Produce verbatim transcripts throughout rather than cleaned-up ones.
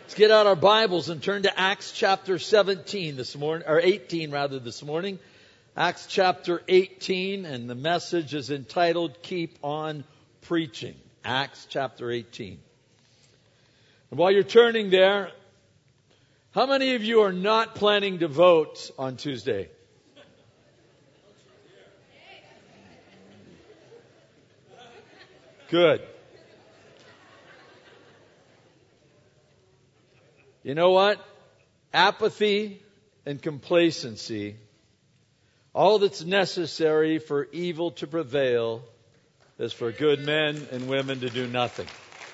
Let's get out our Bibles and turn to Acts chapter seventeen this morning, or eighteen rather this morning. Acts chapter eighteen, and the message is entitled, Keep on Preaching. Acts chapter eighteen. And while you're turning there, how many of you are not planning to vote on Tuesday? Good. You know what? Apathy and complacency, all that's necessary for evil to prevail is for good men and women to do nothing.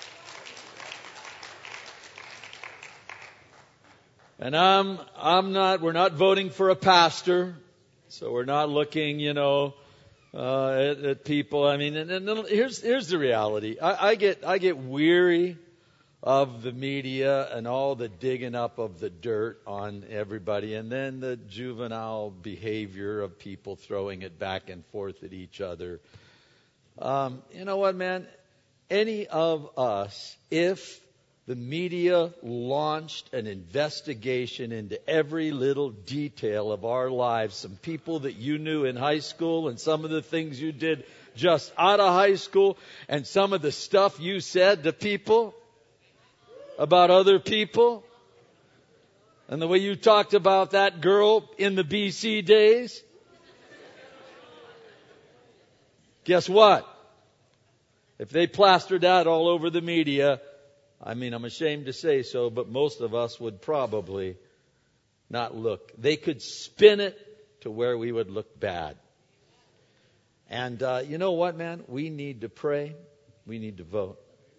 And I'm, I'm not, we're not voting for a pastor, so we're not looking, you know, uh, at, at people. I mean, and, and here's, here's the reality. I, I get, I get weary of the media and all the digging up of the dirt on everybody, and then the juvenile behavior of people throwing it back and forth at each other. Um, you know what, man? Any of us, if the media launched an investigation into every little detail of our lives, some people that you knew in high school and some of the things you did just out of high school and some of the stuff you said to people about other people, and the way you talked about that girl in the B C days. Guess what? If they plastered that all over the media, I mean, I'm ashamed to say so, but most of us would probably not look. They could spin it to where we would look bad. And uh, you know what, man? We need to pray. We need to vote.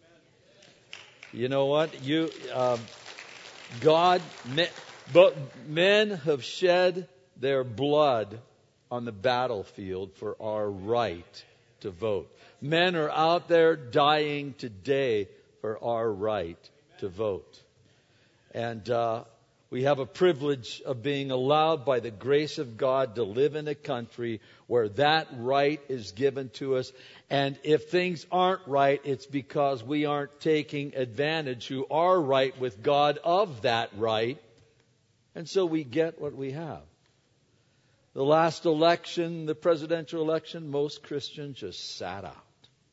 You know what? You, um, God, men, but men have shed their blood on the battlefield for our right to vote. Men are out there dying today for our right to vote. And uh, we have a privilege of being allowed by the grace of God to live in a country where that right is given to us. And if things aren't right, it's because we aren't taking advantage who are right with God of that right. And so we get what we have. The last election, the presidential election, most Christians just sat out.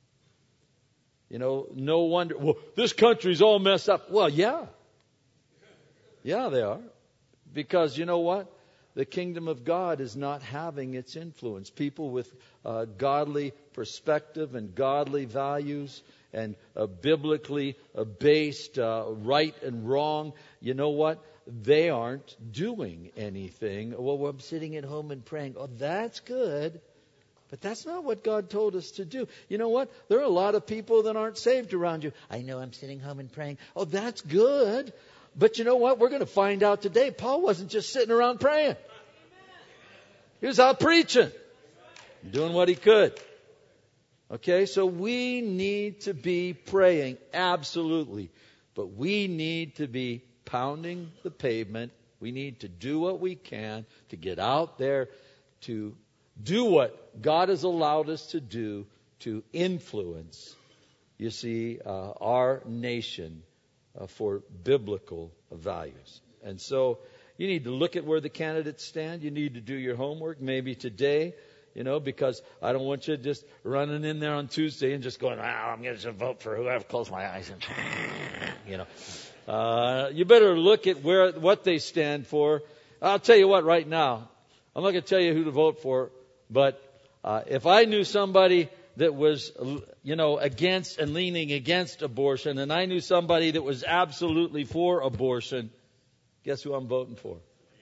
You know, no wonder, well, this country's all messed up. Well, yeah. Yeah, they are. Because you know what? The kingdom of God is not having its influence. People with uh, godly perspective and godly values and uh, biblically uh, based uh, right and wrong, you know what? They aren't doing anything. Well, I'm sitting at home and praying. Oh, that's good. But that's not what God told us to do. You know what? There are a lot of people that aren't saved around you. I know I'm sitting home and praying. Oh, that's good. But you know what? We're going to find out today. Paul wasn't just sitting around praying. He was out preaching, doing what he could. Okay, so we need to be praying, absolutely. But we need to be pounding the pavement. We need to do what we can to get out there to do what God has allowed us to do to influence, you see, uh, our nation uh, for biblical values. And so you need to look at where the candidates stand. You need to do your homework maybe today, you know, because I don't want you just running in there on Tuesday and just going, oh, I'm going to vote for whoever, close my eyes and, you know. Uh, you better look at where what they stand for. I'll tell you what right now. I'm not going to tell you who to vote for, but uh, if I knew somebody that was, you know, against and leaning against abortion, and I knew somebody that was absolutely for abortion, guess who I'm voting for?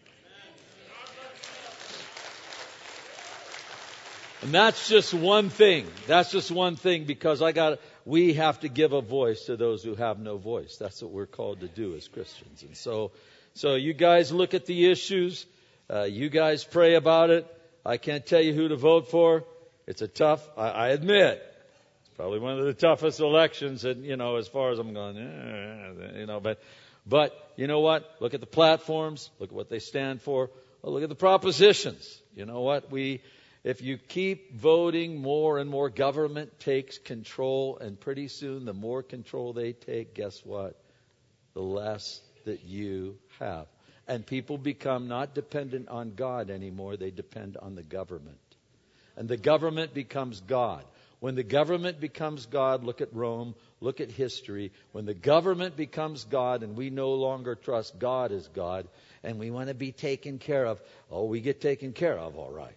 And that's just one thing. That's just one thing because I got. We have to give a voice to those who have no voice. That's what we're called to do as Christians. And so, so you guys look at the issues. Uh, you guys pray about it. I can't tell you who to vote for. It's a tough. I, I admit, it's probably one of the toughest elections. And you know, as far as I'm going, eh, you know, but, but you know what? Look at the platforms. Look at what they stand for. Well, look at the propositions. You know what? We. If you keep voting more and more, government takes control, and pretty soon the more control they take, guess what? the less that you have. And people become not dependent on God anymore. They depend on the government. And the government becomes God. When the government becomes God, look at Rome, look at history. When the government becomes God and we no longer trust God as God, and we want to be taken care of, oh, we get taken care of, all right.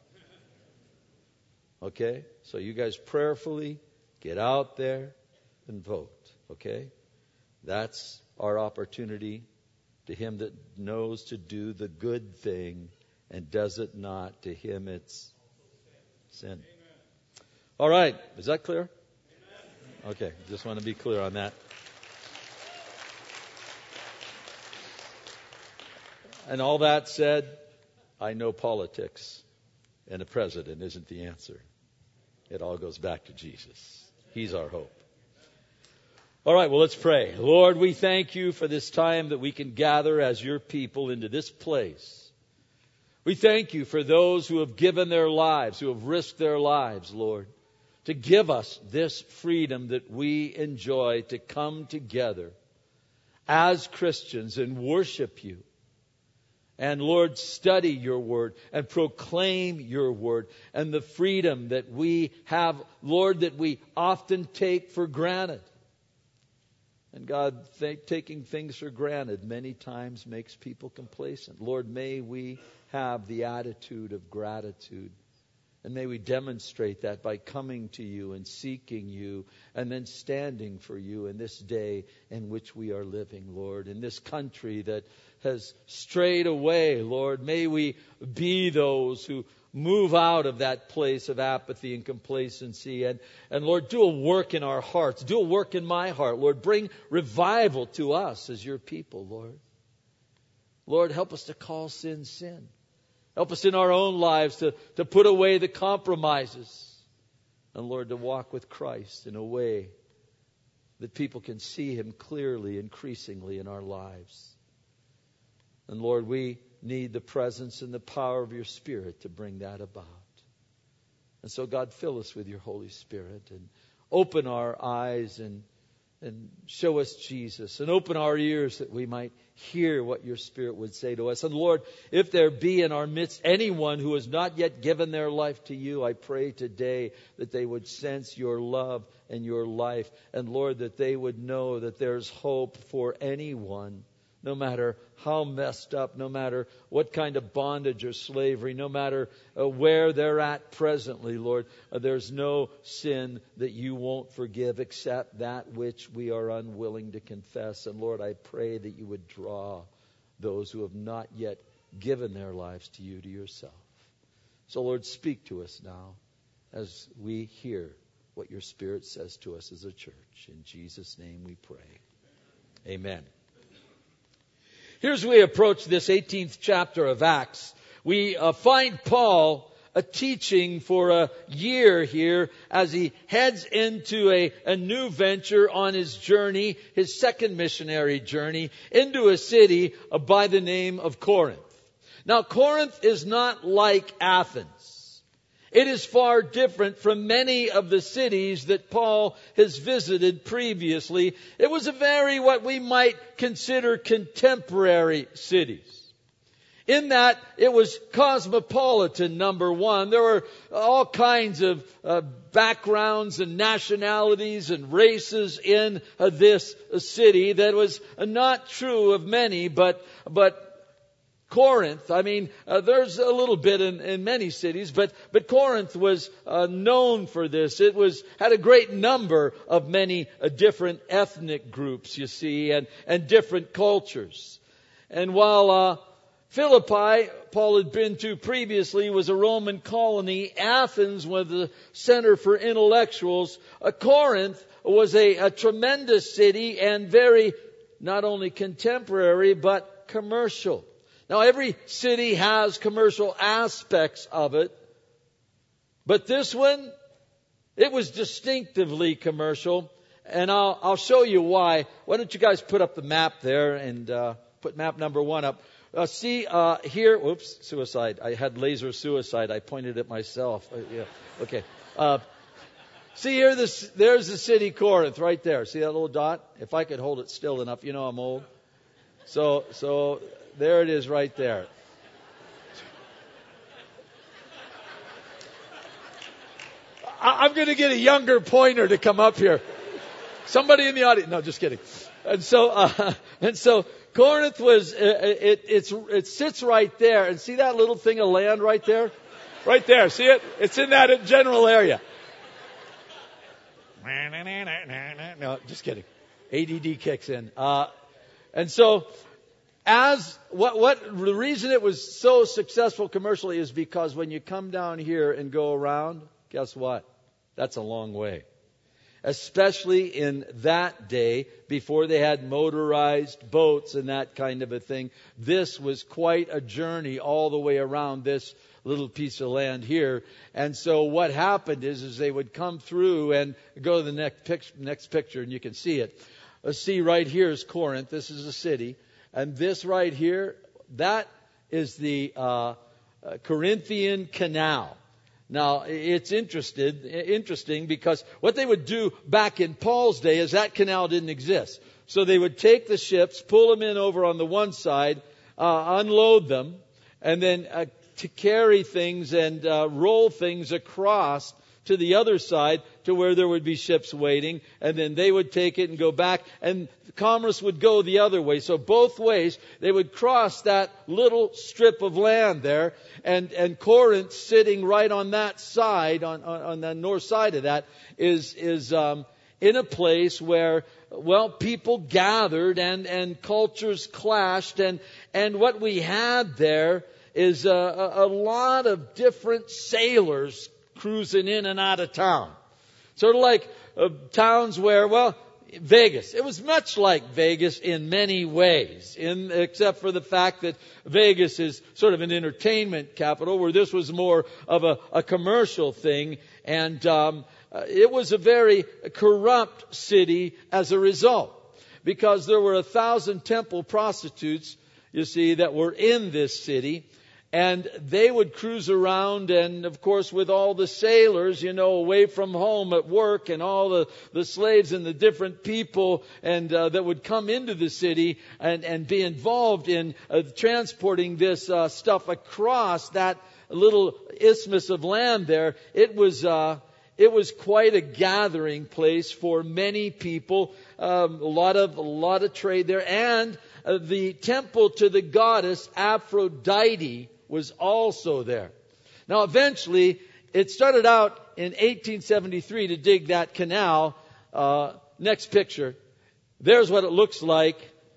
Okay? So you guys prayerfully get out there and vote. Okay? That's our opportunity. To him that knows to do the good thing and does it not, to him it's sin. All right. Is that clear? Okay. Just want to be clear on that. And all that said, I know politics and a president isn't the answer. It all goes back to Jesus. He's our hope. All right, well, let's pray. Lord, we thank you for this time that we can gather as your people into this place. We thank you for those who have given their lives, who have risked their lives, Lord, to give us this freedom that we enjoy to come together as Christians and worship you. And Lord, study your word and proclaim your word, and the freedom that we have, Lord, that we often take for granted. And God, th- taking things for granted many times makes people complacent. Lord, may we have the attitude of gratitude. And may we demonstrate that by coming to you and seeking you and then standing for you in this day in which we are living, Lord. In this country that has strayed away, Lord, may we be those who move out of that place of apathy and complacency. And, and Lord, do a work in our hearts. Do a work in my heart, Lord. Bring revival to us as your people, Lord. Lord, help us to call sin, sin. Help us in our own lives to, to put away the compromises. And Lord, to walk with Christ in a way that people can see him clearly, increasingly in our lives. And Lord, we need the presence and the power of your Spirit to bring that about. And so, God, fill us with your Holy Spirit and open our eyes and, and show us Jesus, and open our ears that we might hear what your Spirit would say to us. And Lord, if there be in our midst anyone who has not yet given their life to you, I pray today that they would sense your love and your life. And Lord, that they would know that there's hope for anyone, no matter how messed up, no matter what kind of bondage or slavery, no matter uh, where they're at presently, Lord, uh, there's no sin that you won't forgive except that which we are unwilling to confess. And Lord, I pray that you would draw those who have not yet given their lives to you, to yourself. So Lord, speak to us now as we hear what your Spirit says to us as a church. In Jesus' name we pray. Amen. Here's we approach this eighteenth chapter of Acts. We uh, find Paul uh, teaching for a year here as he heads into a, a new venture on his journey, his second missionary journey, into a city uh, by the name of Corinth. Now, Corinth is not like Athens. It is far different from many of the cities that Paul has visited previously. It was a very, what we might consider, contemporary cities. In that it was cosmopolitan, number one. There were all kinds of uh, backgrounds and nationalities and races in uh, this uh, city. That was uh, not true of many, but but Corinth, I mean, uh, there's a little bit in, in many cities, but, but Corinth was uh, known for this. It was had a great number of many uh, different ethnic groups, you see, and, and different cultures. And while uh, Philippi, Paul had been to previously, was a Roman colony, Athens was the center for intellectuals, uh, Corinth was a, a tremendous city and very, not only contemporary, but commercial. Now, every city has commercial aspects of it, but this one, it was distinctively commercial, and I'll, I'll show you why. Why don't you guys put up the map there and uh, put map number one up. Uh, see uh, here, whoops, suicide. I had laser suicide. I pointed at myself. Uh, yeah, okay. Uh, see here, this, there's the city Corinth right there. See that little dot? If I could hold it still enough, you know I'm old. So, so there it is right there. I, I'm going to get a younger pointer to come up here. Somebody in the audience. No, just kidding. And so, uh, and so Corinth was, uh, it, it's, it sits right there. And see that little thing of land right there? Right there. See it? It's in that general area. No, just kidding. A D D kicks in. Uh, and so, as, what, what, the reason it was so successful commercially is because when you come down here and go around, guess what? That's a long way. Especially in that day, before they had motorized boats and that kind of a thing. This was quite a journey all the way around this little piece of land here. And so what happened is, is they would come through and go to the next, pic- next picture, and you can see it. Let's see, right here is Corinth. This is a city. And this right here, that is the uh, uh, Corinthian Canal. Now, it's interested, interesting because what they would do back in Paul's day is that canal didn't exist. So they would take the ships, pull them in over on the one side, uh, unload them, and then uh, to carry things and uh, roll things across to the other side to where there would be ships waiting. And then they would take it and go back, and commerce would go the other way. So both ways, they would cross that little strip of land there. And, and Corinth, sitting right on that side, on, on, on the north side of that, is, is um, in a place where, well, people gathered and, and cultures clashed. And, and what we had there is a, a, a lot of different sailors cruising in and out of town. Sort of like uh, towns where, well, Vegas. It was much like Vegas in many ways, in, except for the fact that Vegas is sort of an entertainment capital, where this was more of a, a commercial thing. And um, uh, it was a very corrupt city as a result, because there were a thousand temple prostitutes, you see, that were in this city. And they would cruise around, and of course with all the sailors, you know, away from home at work, and all the, the slaves and the different people and uh, that would come into the city and, and be involved in uh, transporting this uh, stuff across that little isthmus of land there. It was uh, it was quite a gathering place for many people. Um, a lot of a lot of trade there, and uh, the temple to the goddess Aphrodite was also there. Now, eventually, it started out in eighteen seventy-three to dig that canal. Uh, next picture. There's what it looks like.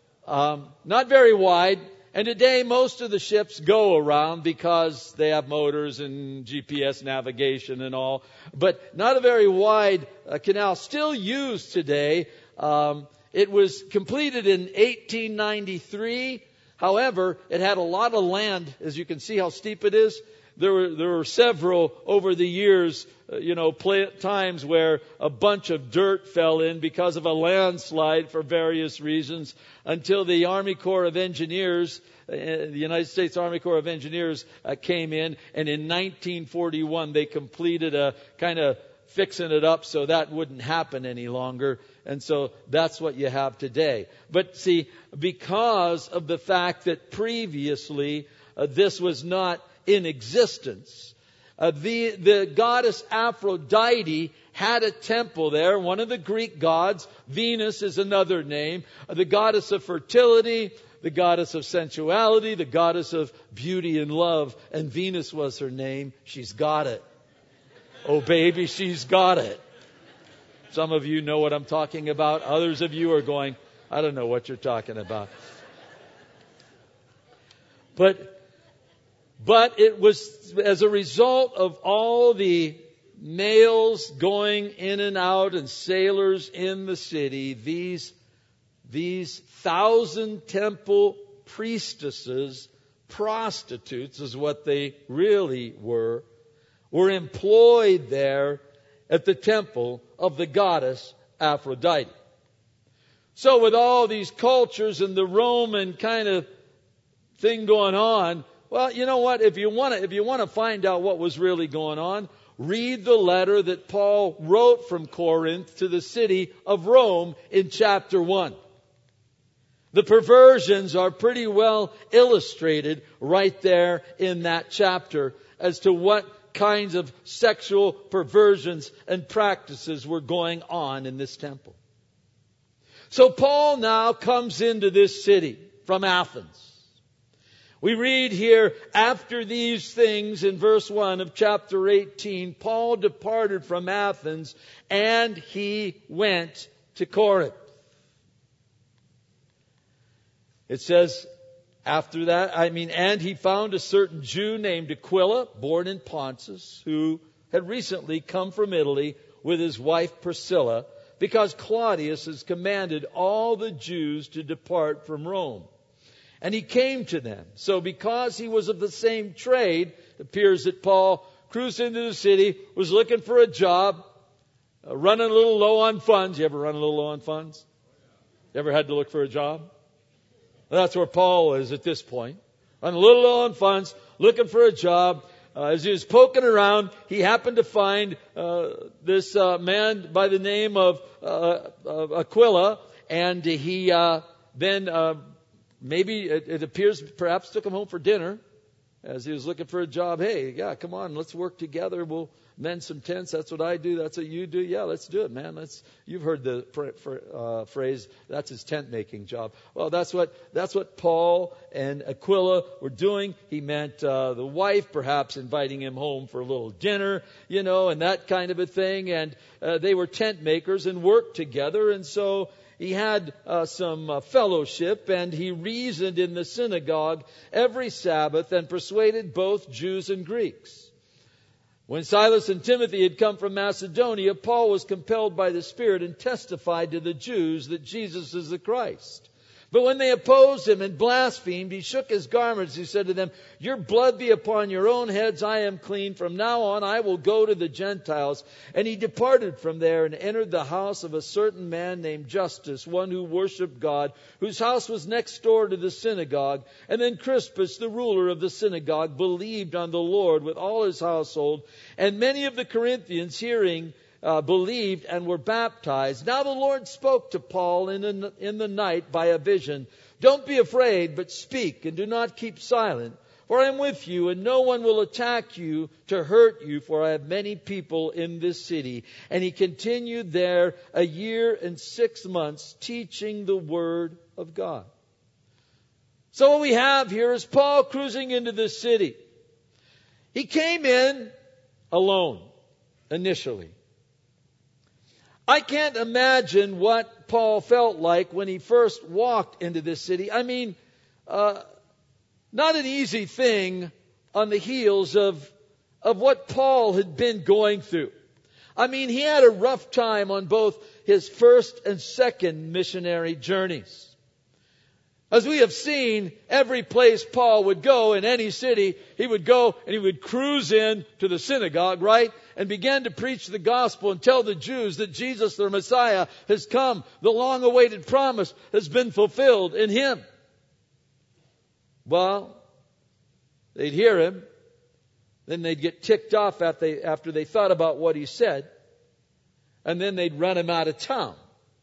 Um, not very wide. And today, most of the ships go around because they have motors and G P S navigation and all. But not a very wide uh, canal. Still used today. Um, it was completed in eighteen ninety-three. However, it had a lot of land, as you can see how steep it is. There were there were several over the years, uh, you know, play, times where a bunch of dirt fell in because of a landslide for various reasons, until the Army Corps of Engineers, uh, the United States Army Corps of Engineers, uh, came in, and in nineteen forty-one they completed a kind of fixing it up so that wouldn't happen any longer. And so that's what you have today. But see, because of the fact that previously uh, this was not in existence, uh, the, the goddess Aphrodite had a temple there. One of the Greek gods, Venus is another name, uh, the goddess of fertility, the goddess of sensuality, the goddess of beauty and love. And Venus was her name. She's got it. Oh, baby, she's got it. Some of you know what I'm talking about. Others of you are going, I don't know what you're talking about. But, but it was as a result of all the males going in and out and sailors in the city, these, these thousand temple priestesses, prostitutes is what they really were, were employed there at the temple of the goddess Aphrodite. So with all these cultures and the Roman kind of thing going on, well, you know what? If you want to, if you want to find out what was really going on, read the letter that Paul wrote from Corinth to the city of Rome in chapter one. The perversions are pretty well illustrated right there in that chapter as to what kinds of sexual perversions and practices were going on in this temple. So Paul now comes into this city from Athens. We read here, after these things in verse one of chapter eighteen, Paul departed from Athens and he went to Corinth. It says, after that, I mean, and he found a certain Jew named Aquila, born in Pontus, who had recently come from Italy with his wife Priscilla, because Claudius has commanded all the Jews to depart from Rome. And he came to them. So because he was of the same trade, it appears that Paul cruised into the city, was looking for a job, uh, running a little low on funds. You ever run a little low on funds? You ever had to look for a job? Well, that's where Paul is at this point. Running a little low on funds, looking for a job. Uh, as he was poking around, he happened to find uh, this uh, man by the name of uh, uh, Aquila, and he uh, then... Uh, Maybe it, it appears perhaps took him home for dinner as he was looking for a job. Hey, yeah, come on, let's work together. We'll mend some tents. That's what I do. That's what you do. Yeah, let's do it, man. Let's. You've heard the uh, phrase, that's his tent making job. Well, that's what that's what Paul and Aquila were doing. He meant uh, the wife perhaps inviting him home for a little dinner, you know, and that kind of a thing. And uh, they were tent makers and worked together. And so he had uh, some uh, fellowship, and he reasoned in the synagogue every Sabbath and persuaded both Jews and Greeks. When Silas and Timothy had come from Macedonia, Paul was compelled by the Spirit and testified to the Jews that Jesus is the Christ. But when they opposed him and blasphemed, he shook his garments. He said to them, "Your blood be upon your own heads. I am clean. From now on I will go to the Gentiles." And he departed from there and entered the house of a certain man named Justus, one who worshipped God, whose house was next door to the synagogue. And then Crispus, the ruler of the synagogue, believed on the Lord with all his household. And many of the Corinthians, hearing, Uh, believed and were baptized. Now the Lord spoke to Paul in, in, in the night by a vision. "Don't be afraid, but speak, and do not keep silent. For I am with you, and no one will attack you to hurt you, for I have many people in this city." And he continued there a year and six months, teaching the word of God. So what we have here is Paul cruising into this city. He came in alone, initially. I can't imagine what Paul felt like when he first walked into this city. I mean, uh, not an easy thing on the heels of, of what Paul had been going through. I mean, he had a rough time on both his first and second missionary journeys. As we have seen, every place Paul would go in any city, he would go and he would cruise in to the synagogue, right? And began to preach the gospel and tell the Jews that Jesus, their Messiah, has come. The long-awaited promise has been fulfilled in him. Well, they'd hear him. Then they'd get ticked off after they, after they thought about what he said. And then they'd run him out of town.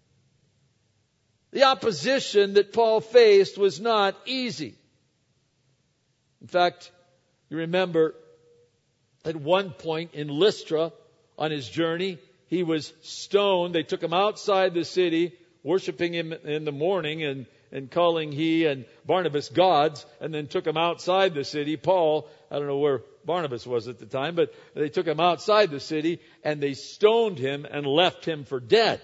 The opposition that Paul faced was not easy. In fact, you remember at one point in Lystra on his journey, he was stoned. They took him outside the city, worshiping him in the morning and, and calling he and Barnabas gods, and then took him outside the city. Paul, I don't know where Barnabas was at the time, but they took him outside the city and they stoned him and left him for dead.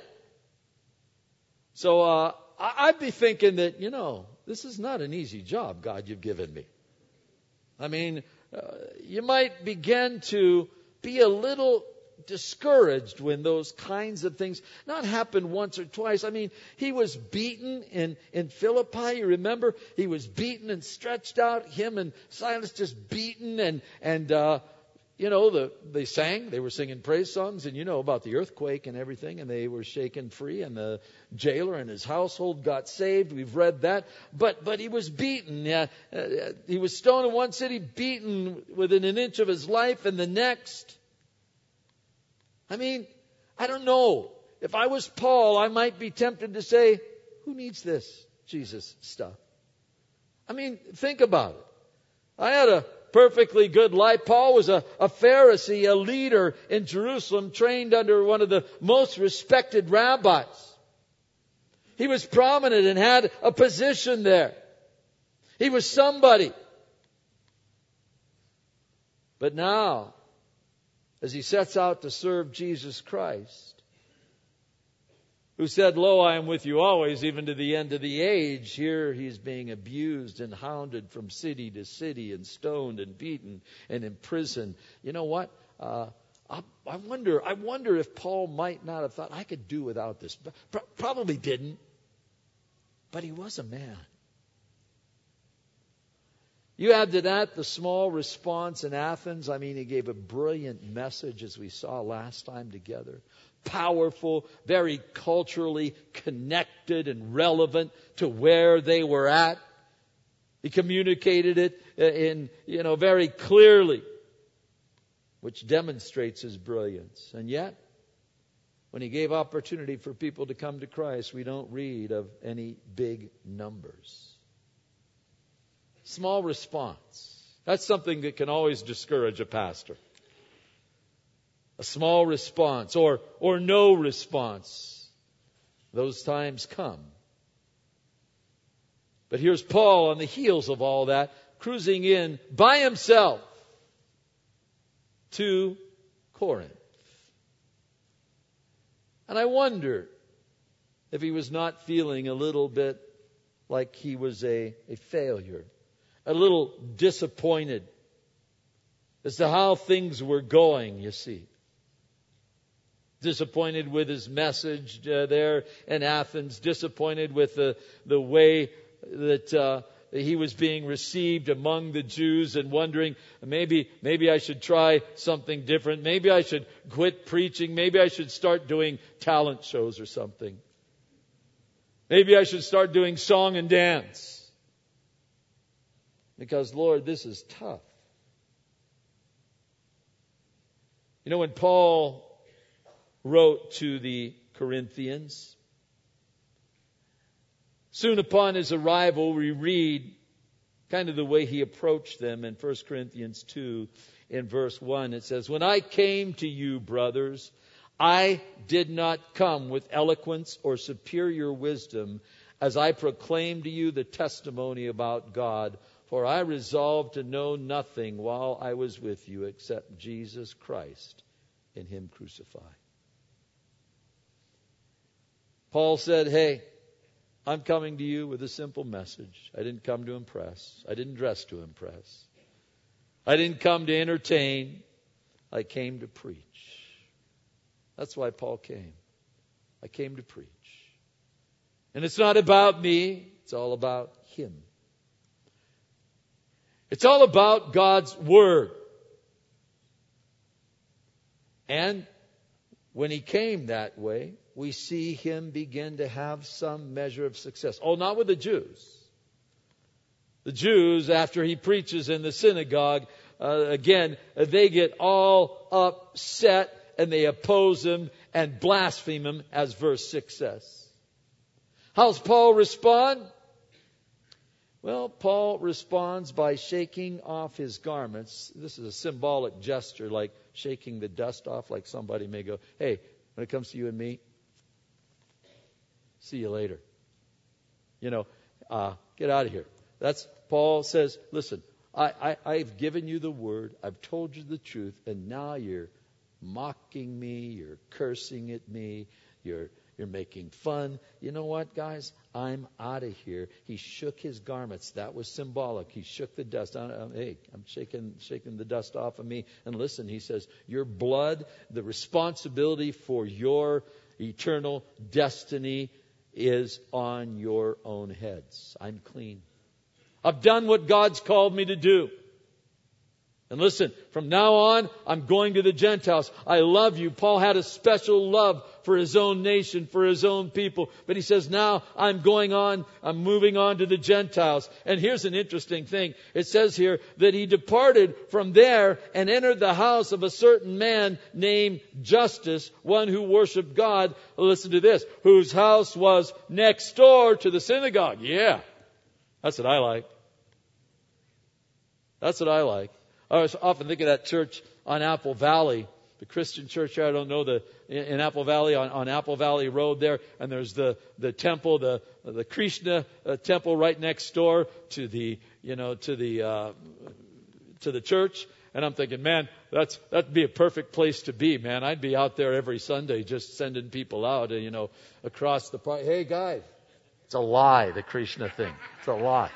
So uh, I'd be thinking that, you know, this is not an easy job, God, you've given me. I mean, uh, you might begin to be a little discouraged when those kinds of things not happen once or twice. I mean, he was beaten in, in Philippi. You remember? He was beaten and stretched out. Him and Silas just beaten and, and, uh, you know, the, they sang, they were singing praise songs, and you know about the earthquake and everything, and they were shaken free, and the jailer and his household got saved. We've read that. But, but he was beaten. Uh, uh, he was stoned in one city, beaten within an inch of his life in the next. I mean, I don't know. If I was Paul, I might be tempted to say, who needs this? Jesus stuff. I mean, think about it. I had a perfectly good life. Paul was a, a Pharisee, a leader in Jerusalem, trained under one of the most respected rabbis. He was prominent and had a position there. He was somebody. But now, as he sets out to serve Jesus Christ, who said, "Lo, I am with you always, even to the end of the age," here he's being abused and hounded from city to city and stoned and beaten and imprisoned. You know what? Uh, I, I wonder. I wonder if Paul might not have thought, "I could do without this." Pro- probably didn't, but he was a man. You add to that the small response in Athens. I mean, he gave a brilliant message, as we saw last time together. Powerful, very culturally connected and relevant to where they were at. He communicated it in, you know, very clearly, which demonstrates his brilliance. And yet, when he gave opportunity for people to come to Christ, we don't read of any big numbers. Small response. That's something that can always discourage a pastor. A small response or, or no response. Those times come. But here's Paul on the heels of all that, cruising in by himself to Corinth. And I wonder if he was not feeling a little bit like he was a, a failure. A little disappointed as to how things were going, you see. Disappointed with his message uh, there in Athens. Disappointed with the, the way that uh, he was being received among the Jews, and wondering, maybe, maybe I should try something different. Maybe I should quit preaching. Maybe I should start doing talent shows or something. Maybe I should start doing song and dance. Because, Lord, this is tough. You know, when Paul wrote to the Corinthians, soon upon his arrival, we read kind of the way he approached them in First Corinthians two in verse one. It says, "When I came to you, brothers, I did not come with eloquence or superior wisdom, as I proclaimed to you the testimony about God. For I resolved to know nothing while I was with you except Jesus Christ and Him crucified." Paul said, "Hey, I'm coming to you with a simple message. I didn't come to impress. I didn't dress to impress. I didn't come to entertain. I came to preach." That's why Paul came. I came to preach. And it's not about me. It's all about Him. It's all about God's Word. And when he came that way, we see him begin to have some measure of success. Oh, not with the Jews. The Jews, after he preaches in the synagogue, uh, again, they get all upset and they oppose him and blaspheme him, as verse six says. How's Paul respond? Well, Paul responds by shaking off his garments. This is a symbolic gesture, like shaking the dust off, like somebody may go, "Hey, when it comes to you and me, see you later. You know, uh, get out of here." That's, Paul says, listen, I, I, I've given you the word, I've told you the truth, and now you're mocking me, you're cursing at me, you're You're making fun. You know what, guys? I'm out of here. He shook his garments. That was symbolic. He shook the dust. I, I, hey, I'm shaking, shaking the dust off of me. And listen, he says, your blood, the responsibility for your eternal destiny is on your own heads. I'm clean. I've done what God's called me to do. And listen, from now on, I'm going to the Gentiles. I love you. Paul had a special love for his own nation, for his own people. But he says, now I'm going on, I'm moving on to the Gentiles. And here's an interesting thing. It says here that he departed from there and entered the house of a certain man named Justus, one who worshiped God. Listen to this, whose house was next door to the synagogue. Yeah, that's what I like. That's what I like. I was often thinking of that church on Apple Valley, the Christian church here. I don't know the in Apple Valley on, on Apple Valley Road there, and there's the the temple, the the Krishna uh, temple right next door to the you know to the uh, to the church. And I'm thinking, man, that's that'd be a perfect place to be, man. I'd be out there every Sunday just sending people out, you know, across the park. Hey guys, it's a lie, the Krishna thing. It's a lie.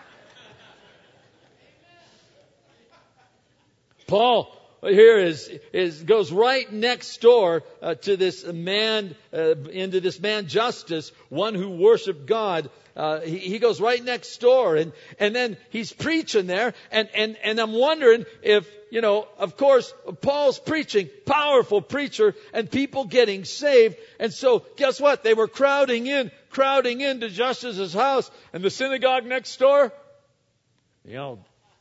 Paul here is, is goes right next door uh, to this man, uh, into this man Justus, one who worshiped God. Uh, he, he goes right next door, and and then he's preaching there, and and and I'm wondering if you know, of course, Paul's preaching, powerful preacher, and people getting saved, and so guess what? They were crowding in, crowding into Justus's house, and the synagogue next door, you know,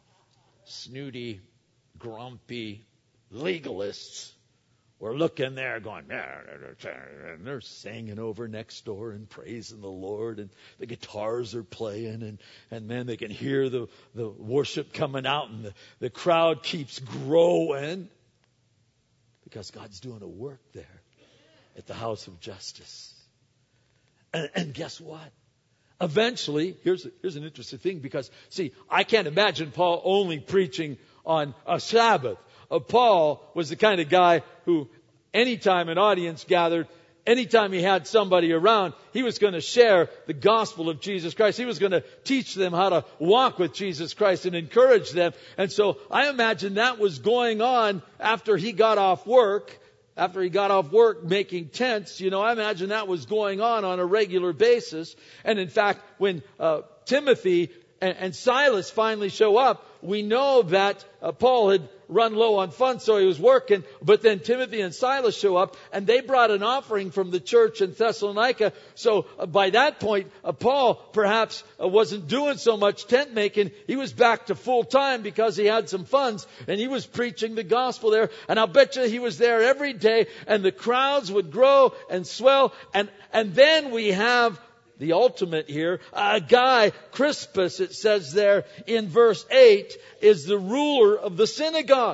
snooty, grumpy legalists were looking there going, and they're singing over next door and praising the Lord, and the guitars are playing, and, and man, they can hear the, the worship coming out, and the, the crowd keeps growing because God's doing a work there at the house of Justus. And, and guess what? Eventually, here's, here's an interesting thing, because, see, I can't imagine Paul only preaching on a Sabbath. Uh, Paul was the kind of guy who, anytime an audience gathered, anytime he had somebody around, he was going to share the gospel of Jesus Christ. He was going to teach them how to walk with Jesus Christ and encourage them. And so I imagine that was going on after he got off work. After he got off work making tents, you know, I imagine that was going on on a regular basis. And in fact, when uh, Timothy and, and Silas finally show up, we know that uh, Paul had run low on funds, so he was working. But then Timothy and Silas show up, and they brought an offering from the church in Thessalonica. So uh, by that point, uh, Paul perhaps uh, wasn't doing so much tent making. He was back to full time because he had some funds, and he was preaching the gospel there. And I'll bet you he was there every day, and the crowds would grow and swell. And, and then we have the ultimate here, a guy, Crispus, it says there in verse eight, is the ruler of the synagogue.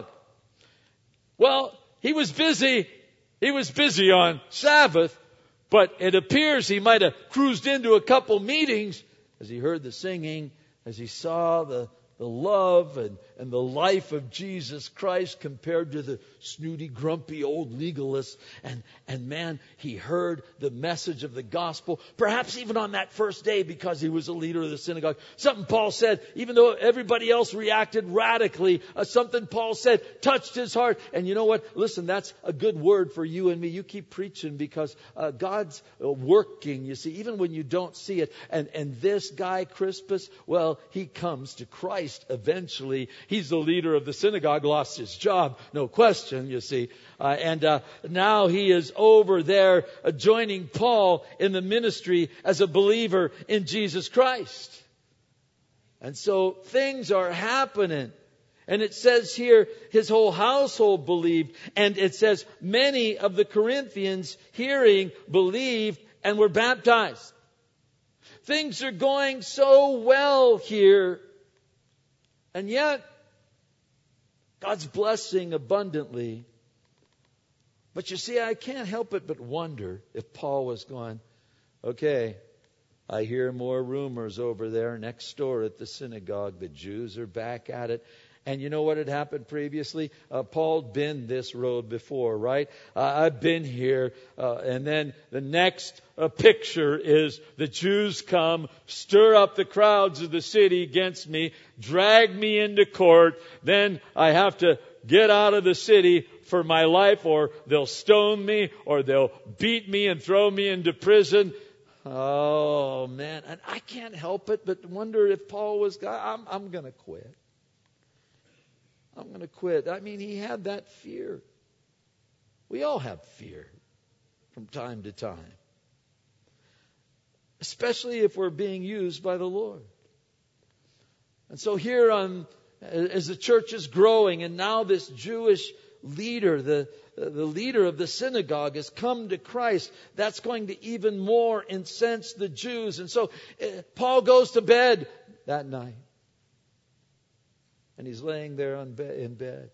Well, he was busy. He was busy on Sabbath, but it appears he might have cruised into a couple meetings as he heard the singing, as he saw the, the love and, and the life of Jesus Christ compared to the snooty, grumpy old legalists. And, and man, he heard the message of the gospel, perhaps even on that first day because he was a leader of the synagogue. Something Paul said, even though everybody else reacted radically, uh, something Paul said touched his heart. And you know what? Listen, that's a good word for you and me. You keep preaching because uh, God's uh, working, you see, even when you don't see it. And, and this guy, Crispus, well, he comes to Christ eventually. He's the leader of the synagogue, lost his job, no question, you see. Uh, and uh, now he is over there uh, joining Paul in the ministry as a believer in Jesus Christ. And so things are happening. And it says here, his whole household believed. And it says many of the Corinthians hearing believed and were baptized. Things are going so well here. And yet, God's blessing abundantly. But you see, I can't help it but wonder if Paul was going, okay, I hear more rumors over there next door at the synagogue. The Jews are back at it. And you know what had happened previously? Uh, Paul had been this road before, right? Uh, I've been here. Uh, and then the next uh, picture is the Jews come, stir up the crowds of the city against me, drag me into court. Then I have to get out of the city for my life, or they'll stone me, or they'll beat me and throw me into prison. Oh, man. And I can't help it but wonder if Paul was, I'm, I'm going to quit. I'm going to quit. I mean, he had that fear. We all have fear from time to time. Especially if we're being used by the Lord. And so here on, as the church is growing, and now this Jewish leader, the, the leader of the synagogue has come to Christ, that's going to even more incense the Jews. And so uh, Paul goes to bed that night. And he's laying there on be- in bed.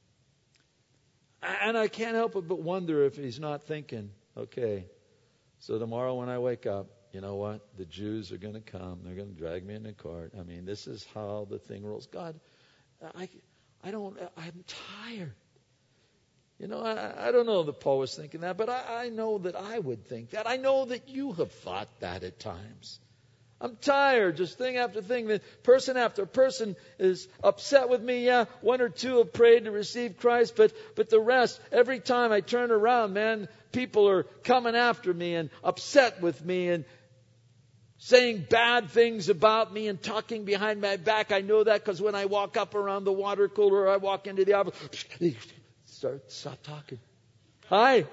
And I can't help but wonder if he's not thinking, okay, so tomorrow when I wake up, you know what? The Jews are going to come. They're going to drag me into court. I mean, this is how the thing rolls. God, I, I don't, I'm tired. You know, I, I don't know that Paul was thinking that, but I, I know that I would think that. I know that you have thought that at times. I'm tired, just thing after thing. The person after person is upset with me. Yeah, one or two have prayed to receive Christ, but but the rest, every time I turn around, man, people are coming after me and upset with me and saying bad things about me and talking behind my back. I know that because when I walk up around the water cooler or I walk into the office, start stop talking. Hi.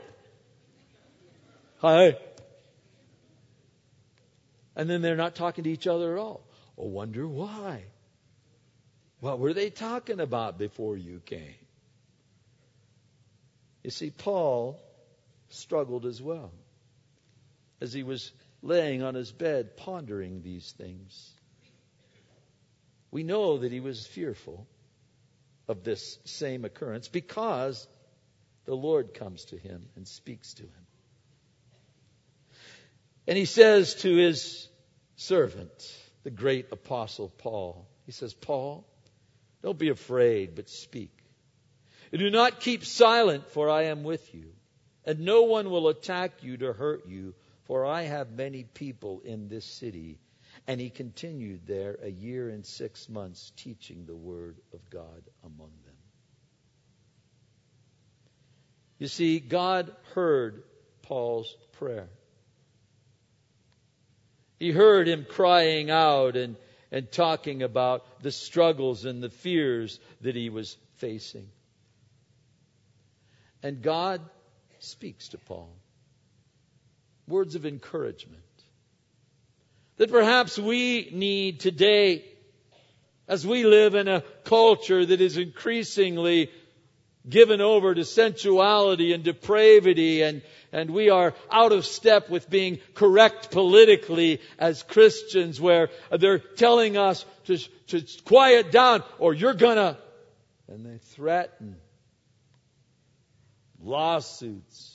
Hi. And then they're not talking to each other at all. I wonder why. What were they talking about before you came? You see, Paul struggled as well as he was laying on his bed pondering these things. We know that he was fearful of this same occurrence because the Lord comes to him and speaks to him. And he says to his servant, the great apostle Paul, he says, Paul, don't be afraid, but speak. And do not keep silent, for I am with you. And no one will attack you to hurt you, for I have many people in this city. And he continued there a year and six months, teaching the word of God among them. You see, God heard Paul's prayer. He heard him crying out and, and talking about the struggles and the fears that he was facing. And God speaks to Paul. Words of encouragement. That perhaps we need today, as we live in a culture that is increasingly given over to sensuality and depravity, and, and we are out of step with being correct politically as Christians, where they're telling us to, to quiet down or you're gonna, and they threaten lawsuits.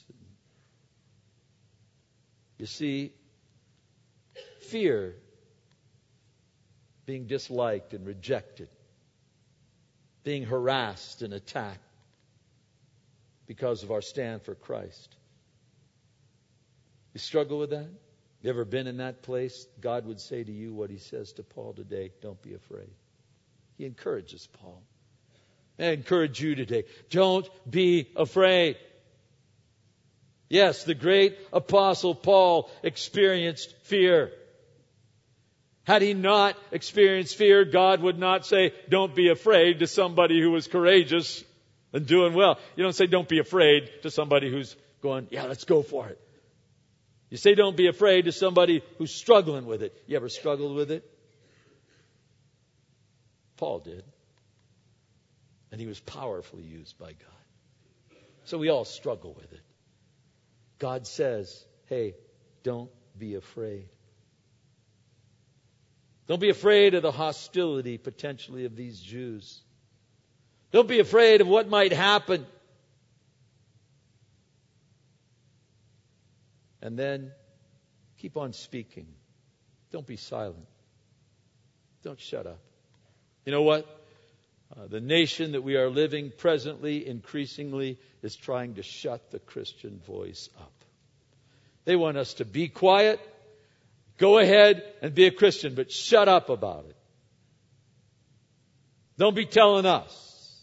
You see, fear, being disliked and rejected, being harassed and attacked because of our stand for Christ. You struggle with that? You ever been in that place? God would say to you what he says to Paul today, don't be afraid. He encourages Paul. I encourage you today, don't be afraid. Yes, the great apostle Paul experienced fear. Had he not experienced fear, God would not say, don't be afraid to somebody who was courageous and doing well. You don't say, don't be afraid to somebody who's going, yeah, let's go for it. You say, don't be afraid to somebody who's struggling with it. You ever struggled with it? Paul did. And he was powerfully used by God. So we all struggle with it. God says, hey, don't be afraid. Don't be afraid of the hostility potentially of these Jews. Don't be afraid of what might happen. And then keep on speaking. Don't be silent. Don't shut up. You know what? Uh, the nation that we are living presently, increasingly, is trying to shut the Christian voice up. They want us to be quiet, go ahead and be a Christian, but shut up about it. Don't be telling us.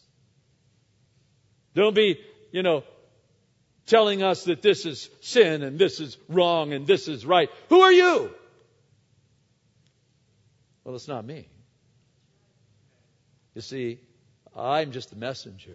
Don't be, you know, telling us that this is sin and this is wrong and this is right. Who are you? Well, it's not me. You see, I'm just a messenger.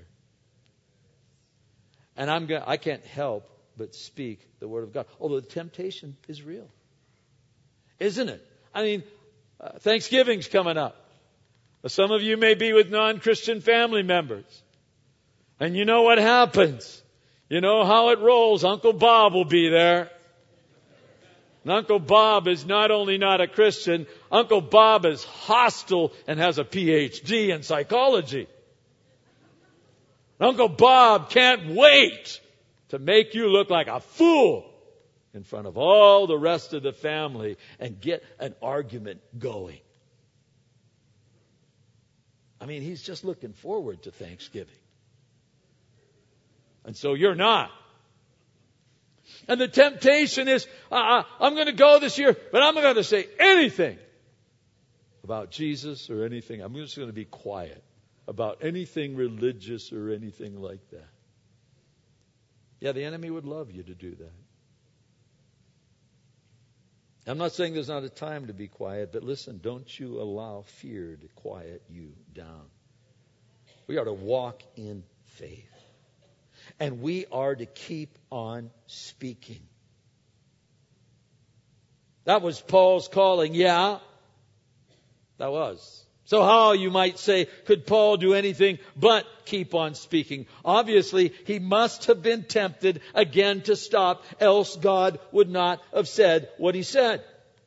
And I'm going I can't help but speak the word of God. Although the temptation is real. Isn't it? I mean, uh, Thanksgiving's coming up. Some of you may be with non-Christian family members. And you know what happens. You know how it rolls. Uncle Bob will be there. And Uncle Bob is not only not a Christian, Uncle Bob is hostile and has a P H D in psychology. Uncle Bob can't wait to make you look like a fool in front of all the rest of the family and get an argument going. I mean, he's just looking forward to Thanksgiving. And so you're not. And the temptation is, uh, I'm going to go this year, but I'm not going to say anything about Jesus or anything. I'm just going to be quiet about anything religious or anything like that. Yeah, the enemy would love you to do that. I'm not saying there's not a time to be quiet, but listen, don't you allow fear to quiet you down. We are to walk in faith. And we are to keep on speaking. That was Paul's calling. Yeah, that was. So how, you might say, could Paul do anything but keep on speaking? Obviously, he must have been tempted again to stop, else God would not have said what he said.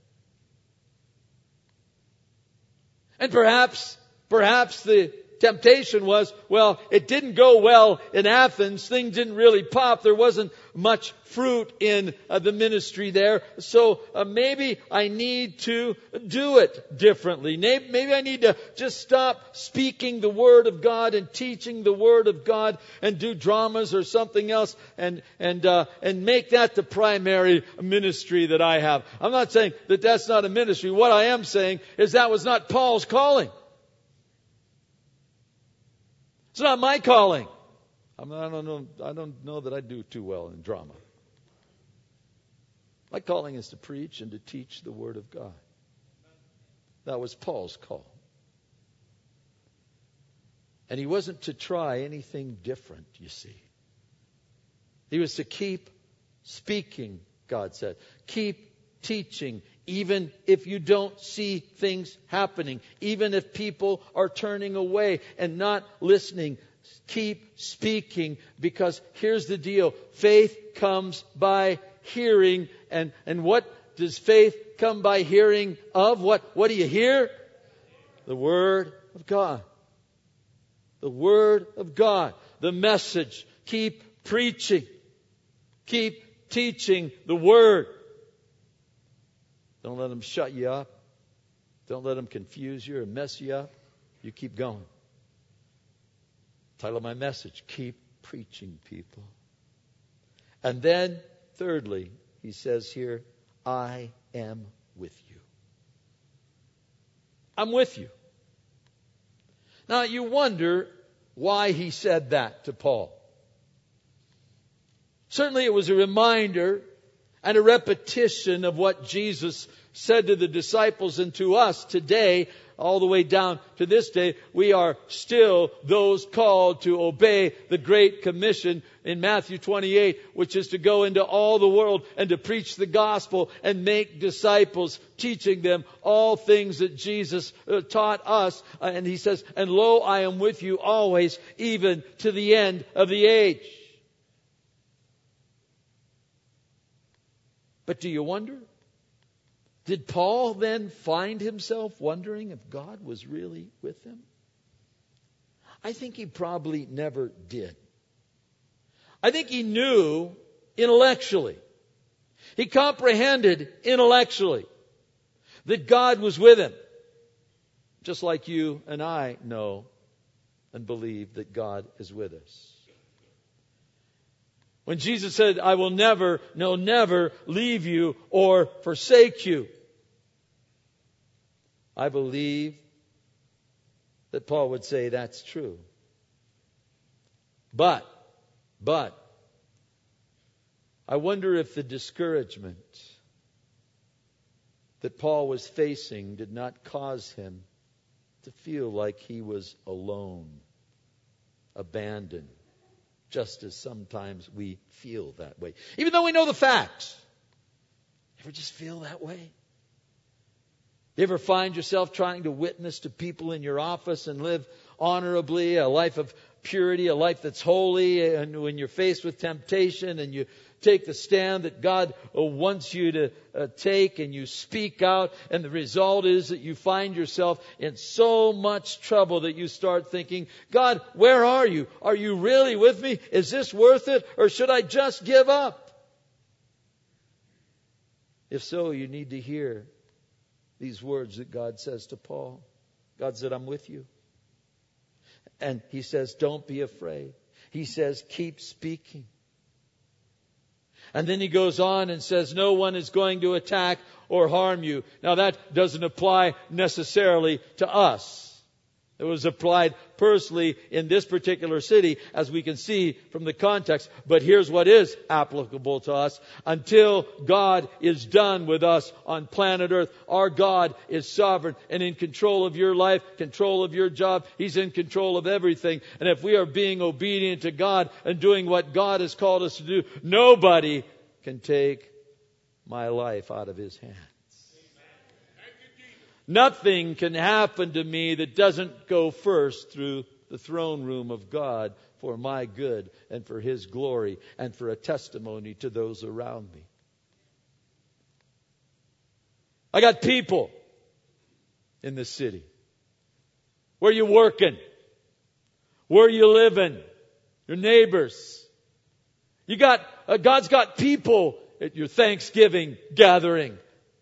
And perhaps, perhaps the temptation was, well, it didn't go well in Athens. Things didn't really pop. There wasn't much fruit in uh, the ministry there. So uh, maybe I need to do it differently. Maybe I need to just stop speaking the Word of God and teaching the Word of God and do dramas or something else and and uh, and make that the primary ministry that I have. I'm not saying that that's not a ministry. What I am saying is that was not Paul's calling. It's not my calling. I, mean, I don't know. I don't know that I do too well in drama. My calling is to preach and to teach the Word of God. That was Paul's call. And he wasn't to try anything different, you see. He was to keep speaking, God said. Keep teaching, even if you don't see things happening. Even if people are turning away and not listening. Keep speaking, because here's the deal. Faith comes by hearing. And, and what does faith come by hearing of? What, what do you hear? The Word of God. The Word of God. The message. Keep preaching. Keep teaching the Word. Don't let them shut you up. Don't let them confuse you or mess you up. You keep going. Title of my message, Keep Preaching, People. And then, thirdly, he says here, I am with you. I'm with you. Now, you wonder why he said that to Paul. Certainly it was a reminder and a repetition of what Jesus said to the disciples and to us today, all the way down to this day. We are still those called to obey the Great Commission in Matthew twenty-eight, which is to go into all the world and to preach the gospel and make disciples, teaching them all things that Jesus uh, taught us. Uh, and he says, and lo, I am with you always, even to the end of the age. But do you wonder? Did Paul then find himself wondering if God was really with him? I think he probably never did. I think he knew intellectually. He comprehended intellectually that God was with him. Just like you and I know and believe that God is with us. When Jesus said, I will never, no, never leave you or forsake you, I believe that Paul would say that's true. But, but, I wonder if the discouragement that Paul was facing did not cause him to feel like he was alone abandoned, just as sometimes we feel that way. Even though we know the facts. Ever just feel that way? You ever find yourself trying to witness to people in your office and live honorably, a life of purity, a life that's holy, and when you're faced with temptation and you take the stand that God wants you to uh, take and you speak out, and the result is that you find yourself in so much trouble that you start thinking, God, where are you? Are you really with me? Is this worth it? Or should I just give up? If so, you need to hear these words that God says to Paul. God said, I'm with you. And he says, don't be afraid. He says, keep speaking. And then he goes on and says, no one is going to attack or harm you. Now that doesn't apply necessarily to us. It was applied personally in this particular city, as we can see from the context. But here's what is applicable to us. Until God is done with us on planet Earth, our God is sovereign and in control of your life, control of your job. He's in control of everything. And if we are being obedient to God and doing what God has called us to do, nobody can take my life out of His hands. Nothing can happen to me that doesn't go first through the throne room of God for my good and for His glory and for a testimony to those around me. I got people in this city. Where you working? Where you living? Your neighbors. You got uh, God's got people at your Thanksgiving gathering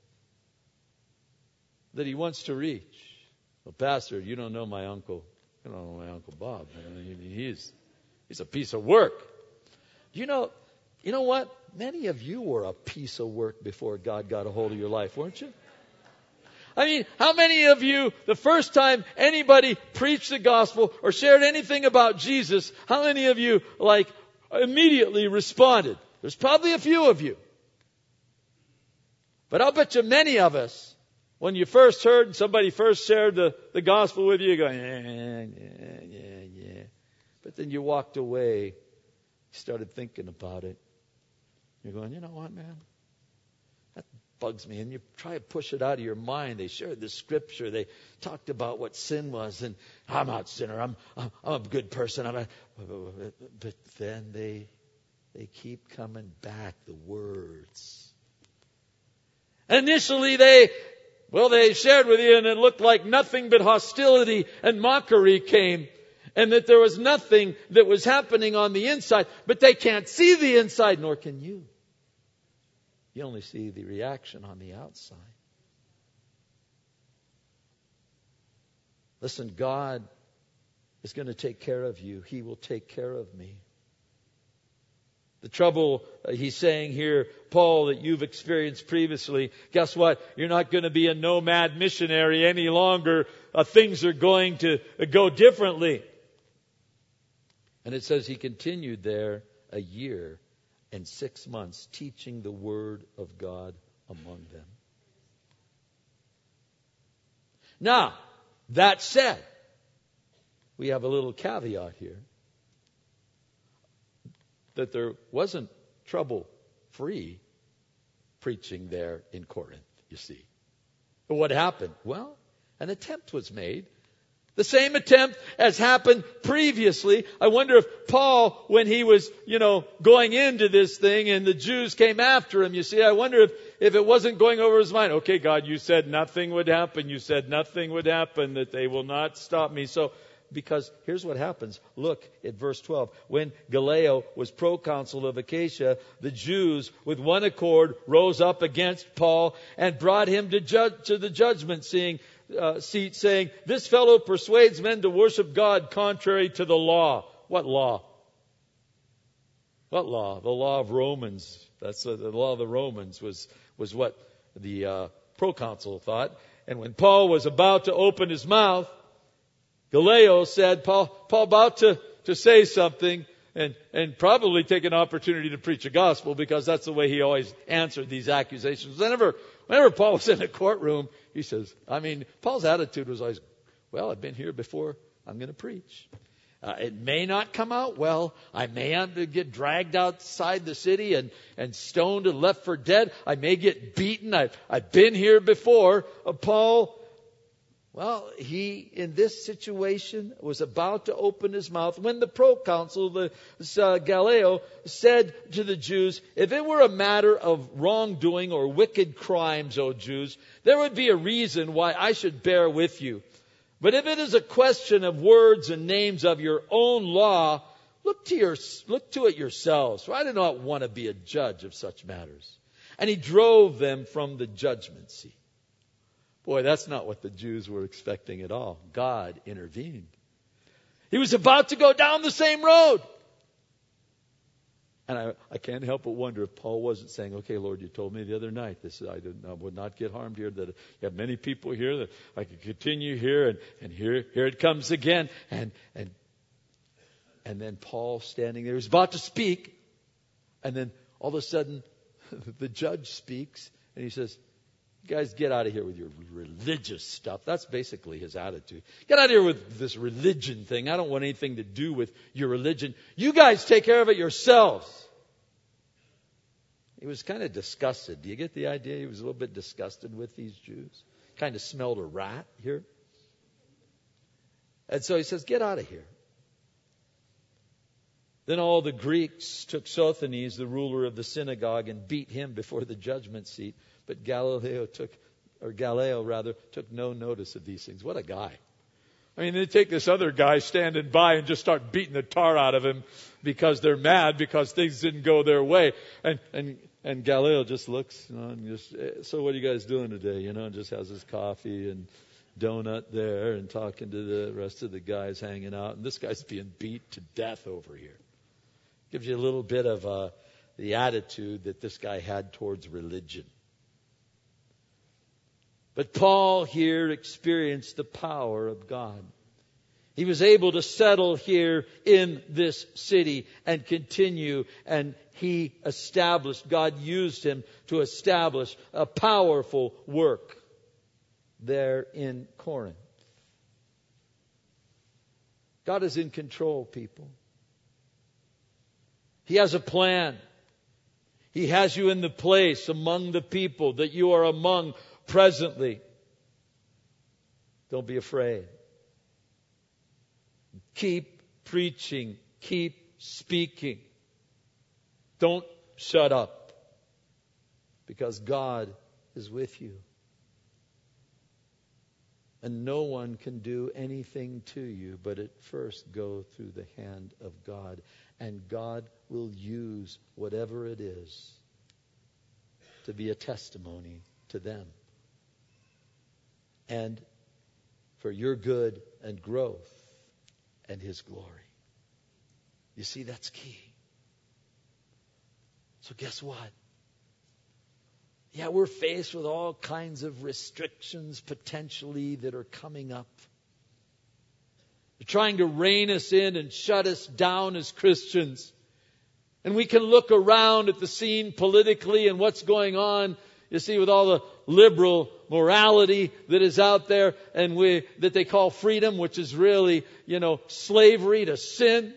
that He wants to reach. Well, Pastor, you don't know my uncle. You don't know my Uncle Bob. I mean, he's he's a piece of work. You know, you know what? Many of you were a piece of work before God got a hold of your life, weren't you? I mean, how many of you, the first time anybody preached the gospel or shared anything about Jesus, how many of you, like, immediately responded? There's probably a few of you. But I'll bet you many of us, when you first heard, somebody first shared the, the gospel with you, you go, yeah, yeah, yeah, yeah. But then you walked away, you started thinking about it. You're going, you know what, man? That bugs me. And you try to push it out of your mind. They shared the scripture. They talked about what sin was. And I'm not a sinner. I'm, I'm, I'm a good person. I'm a, but then they, they keep coming back, the words. Initially, they... Well, they shared with you and it looked like nothing but hostility and mockery came. And that there was nothing that was happening on the inside. But they can't see the inside, nor can you. You only see the reaction on the outside. Listen, God is going to take care of you. He will take care of me. The trouble, uh, he's saying here, Paul, that you've experienced previously, guess what? You're not going to be a nomad missionary any longer. Uh, things are going to uh, go differently. And it says he continued there a year and six months, teaching the word of God among them. Now, that said, we have a little caveat here. That there wasn't trouble-free preaching there in Corinth, you see. But what happened? Well, an attempt was made. The same attempt as happened previously. I wonder if Paul, when he was, you know, going into this thing and the Jews came after him, you see, I wonder if, if it wasn't going over his mind. Okay, God, you said nothing would happen. You said nothing would happen, that they will not stop me. So, because here's what happens. Look at verse twelve. When Gallio was proconsul of Achaia, the Jews with one accord rose up against Paul and brought him to, ju- to the judgment seeing, uh, seat, saying, this fellow persuades men to worship God contrary to the law. What law? What law? The law of Romans. That's uh, the law of the Romans was, was what the uh, proconsul thought. And when Paul was about to open his mouth, Gallio said, Paul, Paul about to, to say something and, and probably take an opportunity to preach a gospel, because that's the way he always answered these accusations. Whenever, whenever Paul was in a courtroom, he says, I mean, Paul's attitude was always, well, I've been here before, I'm going to preach. Uh, it may not come out well. I may have to get dragged outside the city and, and stoned and left for dead. I may get beaten. I've, I've been here before. Uh, Paul, well, he, in this situation, was about to open his mouth when the proconsul, the uh, Gallio, said to the Jews, if it were a matter of wrongdoing or wicked crimes, O Jews, there would be a reason why I should bear with you. But if it is a question of words and names of your own law, look to your, look to it yourselves. For I do not want to be a judge of such matters. And he drove them from the judgment seat. Boy, that's not what the Jews were expecting at all. God intervened. He was about to go down the same road. And I, I can't help but wonder if Paul wasn't saying, okay, Lord, you told me the other night this I, did, I would not get harmed here, that you have many people here, that I could continue here, and, and here here it comes again. And, and, and then Paul standing there, he's about to speak, and then all of a sudden the judge speaks, and he says, you guys get out of here with your religious stuff. That's basically his attitude. Get out of here with this religion thing. I don't want anything to do with your religion. You guys take care of it yourselves. He was kind of disgusted. Do you get the idea? He was a little bit disgusted with these Jews. Kind of smelled a rat here. And so he says, get out of here. Then all the Greeks took Sosthenes, the ruler of the synagogue, and beat him before the judgment seat. But Galileo took, or Gallio rather, took no notice of these things. What a guy. I mean, they take this other guy standing by and just start beating the tar out of him because they're mad because things didn't go their way. And, and, and Gallio just looks, you know, and just, so what are you guys doing today? You know, and just has his coffee and donut there and talking to the rest of the guys hanging out. And this guy's being beat to death over here. Gives you a little bit of uh, the attitude that this guy had towards religion. But Paul here experienced the power of God. He was able to settle here in this city and continue, and he established, God used him to establish a powerful work there in Corinth. God is in control, people. He has a plan. He has you in the place among the people that you are among presently. Don't be afraid. Keep preaching. Keep speaking. Don't shut up. Because God is with you. And no one can do anything to you but at first go through the hand of God. And God will use whatever it is to be a testimony to them. And for your good and growth and His glory. You see, that's key. So guess what? Yeah, we're faced with all kinds of restrictions potentially that are coming up. They're trying to rein us in and shut us down as Christians. And we can look around at the scene politically and what's going on, you see, with all the liberal morality that is out there and we that they call freedom, which is really, you know, slavery to sin.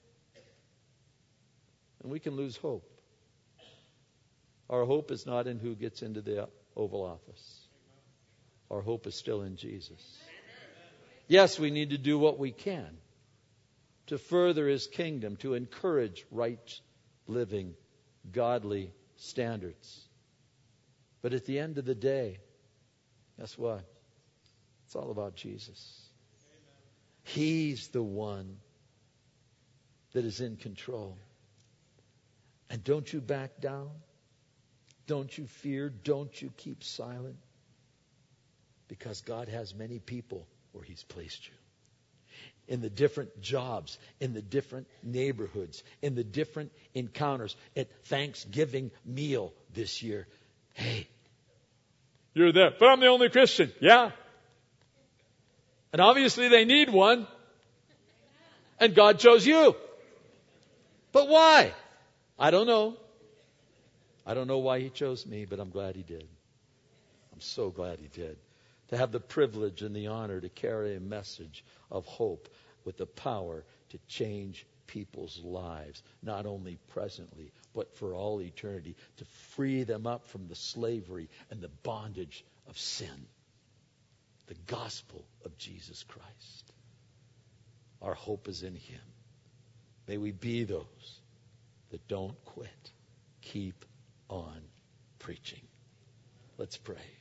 And we can lose hope. Our hope is not in who gets into the Oval Office. Our hope is still in Jesus. Yes, we need to do what we can to further His kingdom, to encourage right living, godly standards. But at the end of the day, guess what? It's all about Jesus. He's the one that is in control. And don't you back down. Don't you fear. Don't you keep silent. Because God has many people where He's placed you. In the different jobs, in the different neighborhoods, in the different encounters, at Thanksgiving meal this year. Hey, you're there. But I'm the only Christian. Yeah. And obviously they need one. And God chose you. But why? I don't know. I don't know why He chose me, but I'm glad He did. I'm so glad He did. To have the privilege and the honor to carry a message of hope with the power to change people's lives, not only presently, but for all eternity, to free them up from the slavery and the bondage of sin. The gospel of Jesus Christ. Our hope is in Him. May we be those that don't quit. Keep on preaching. Let's pray.